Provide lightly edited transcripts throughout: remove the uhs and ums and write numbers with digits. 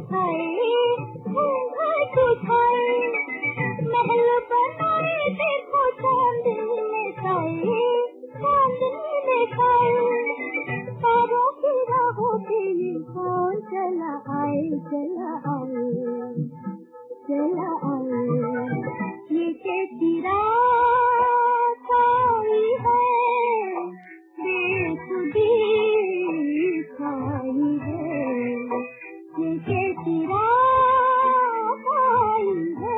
आई घूंघट उठाए, महल बनाए देखो चांदनी खाए, चांदनी खाए, तारों की राहों पे ये कौन चला आए, चला आए, चला आए। ये कैसी रात आई है, बेखुदी छाई है, ये कैसी रात आई है।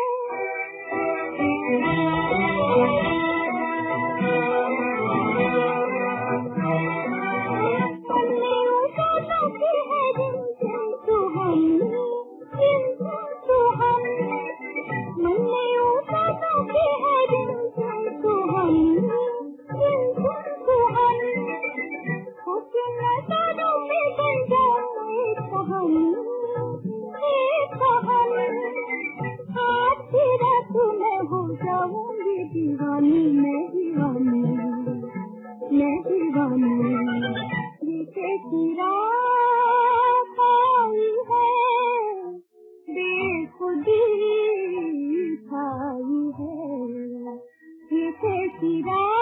हमने उठाता की है रिमझिम सुहानी, रिमझिम सुहानी, हमने उठाता की है रिमझिम सुहानी, रिमझिम सुहानी, होके नजारों में बन जाए कहानी, एक कहानी। आज की रात मैं हो जाऊंगी दीवानी, मैं दीवानी, मैं दीवानी। ये कैसी रात आई है, बेखुदी छाई है, ये कैसी रात